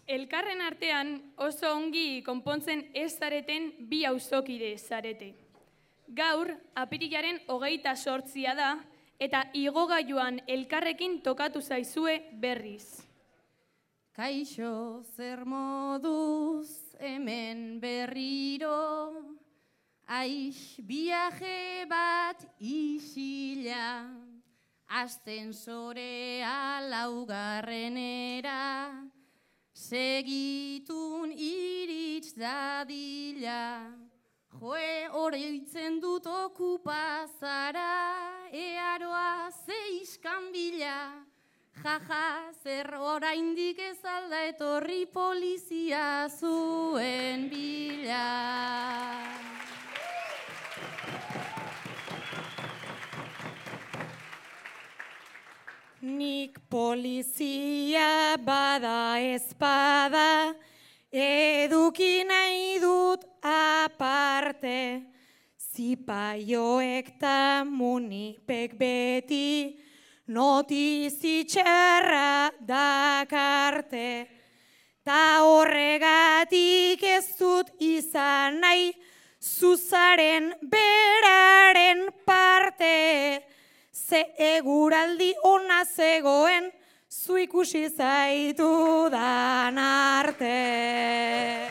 Elkarren artean oso ongi konpontzen ez zareten bi auzokide zarete. Gaur, apirilaren 28 da, eta igogailuan elkarrekin tokatu zaizue berriz. Kaixo, zer moduz hemen berriro, aix biaje bat isila, ascensorea laugarrenera, segitun iritz dadila, joe oroitzen dut okupazara, earoa zeiskan bila, jaja, zer oraindik ez alda etorri polizia zuen bila. Nik polizia bada ezpada, eduki nahi dut aparte, zipaioek ta munipek beti, notizi txarra dakarte, ta horregatik ez dut izan nahi, zuzaren beraren parte, ze eguraldi ona zegoen, zu ikusi zaitudan arte.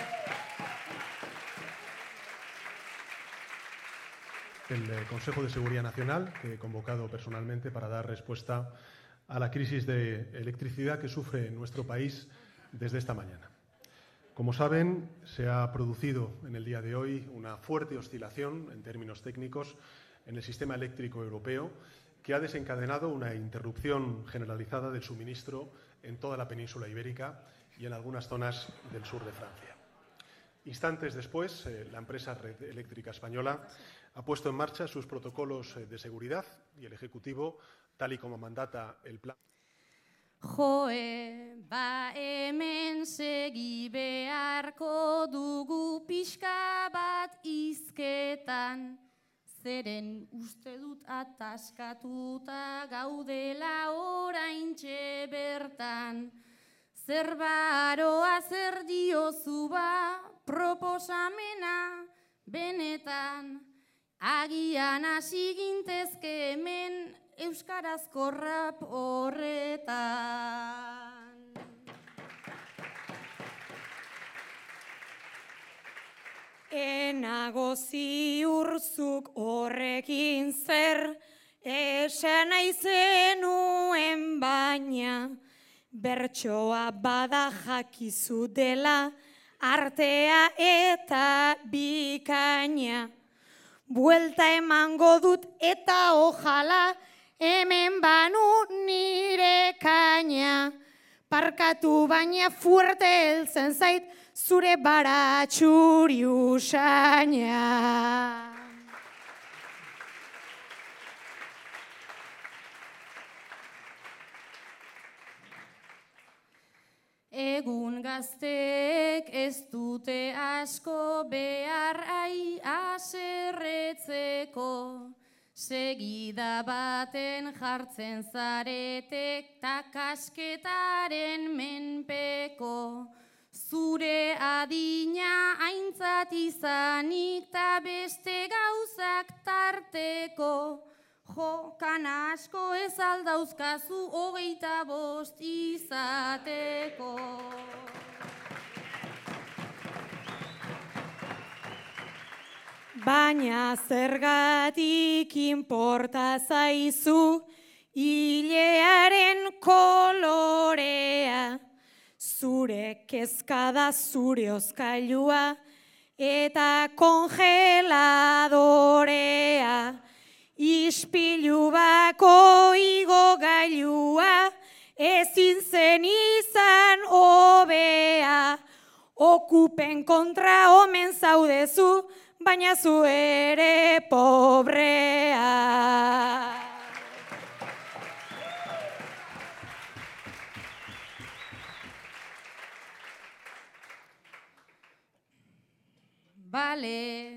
El Consejo de Seguridad Nacional, que he convocado personalmente para dar respuesta a la crisis de electricidad que sufre nuestro país desde esta mañana. Como saben, se ha producido en el día de hoy una fuerte oscilación en términos técnicos en el sistema eléctrico europeo que ha desencadenado una interrupción generalizada del suministro en toda la península ibérica y en algunas zonas del sur de Francia. Instantes después, la empresa Red Eléctrica Española ha puesto en marcha sus protocolos de seguridad y el Ejecutivo, tal y como mandata el plan. Joe, ba hemen segi beharko dugu pixka bat izketan, zeren uste dut ataskatuta gaudela oraintxe bertan. Zer baroa zer diozu ba proposamena benetan, agian hasi gintezke hemen euskarazko rap horretan. Enago ziurzuk horrekin zer, esan nahi zenuen baina, bertsoa bada jakizu dela, artea eta bikaina. Buelta emango dut eta ojala, hemen banu nire kaina. Parkatu baina fuerte heltzen zait, zure baratxuri usaina. Egun gazteek ez dute asko behar aserretzeko, segida baten jartzen zaretek ta kasketaren menpeko, zure adina aintzat izanik ta beste gauzak tarteko, jo, kana asko ez aldauzkazu 25 izateko. Baina zergatik inporta zaizu hilearen kolorea, zure kezkada zure hozkailua eta kongeladorea, ispilu bako igogailua ezin zen izan hobea, okupen kontra omen zaudezu, baina zu ere pobrea. Bale,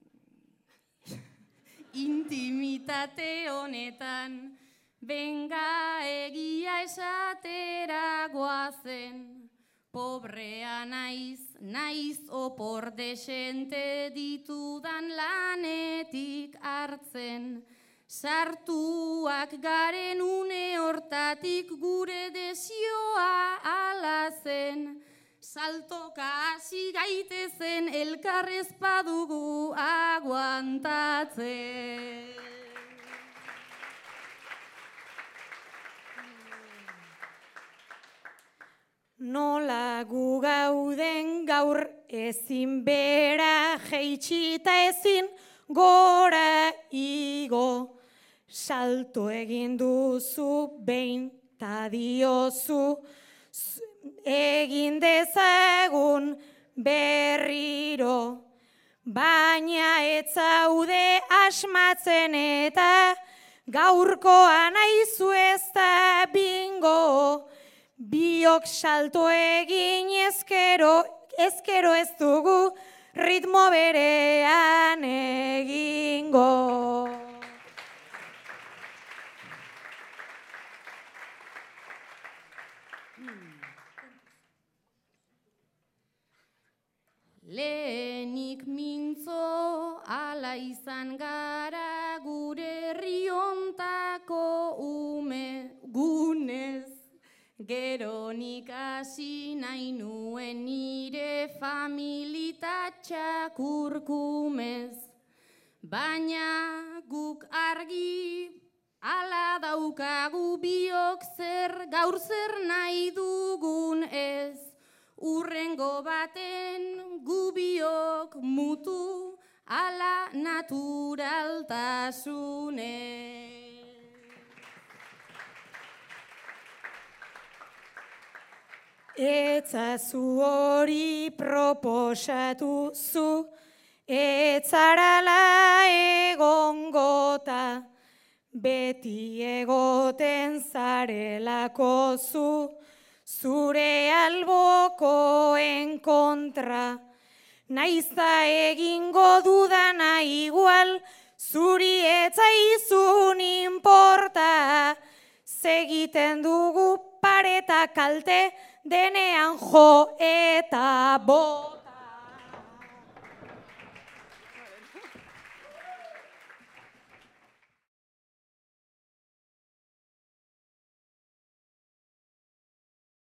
intimitate honetan, benga egia esatera goazen, Pobrea naiz opor desente ditudan lanetik hartzen. Sartuak garen une hortatik gure desioa ala zen. Saltoka hasi gaitezen elkarrez badugu aguantatzen. Nola gu gauden gaur ezin bera jeitsita ezin gora igo. Salto egin duzu behin ta diozu egin dezagun berriro. Baina ez zaude asmatzen eta gaurkoa naizu ez da bingo. Biok salto egin ezkero ez dugu ritmo berean egingo. Lehenik mintzo ala izan gara gure herriontako gunez. Gero nik hasi nahi nuen nire familita kurkumez. Baina guk argi ala daukagu biok gaur zer nahi dugun ez. Urrengo baten gu biok mutu ala naturaltasunez. Etzazu hori proposatu zu, etzarala egongota, beti egoten zarelako zu, zure albokoen kontra. Naizta egingo dudana igual, zuri etzaizun inporta, segiten dugu pareta kalte, denean jo eta bo.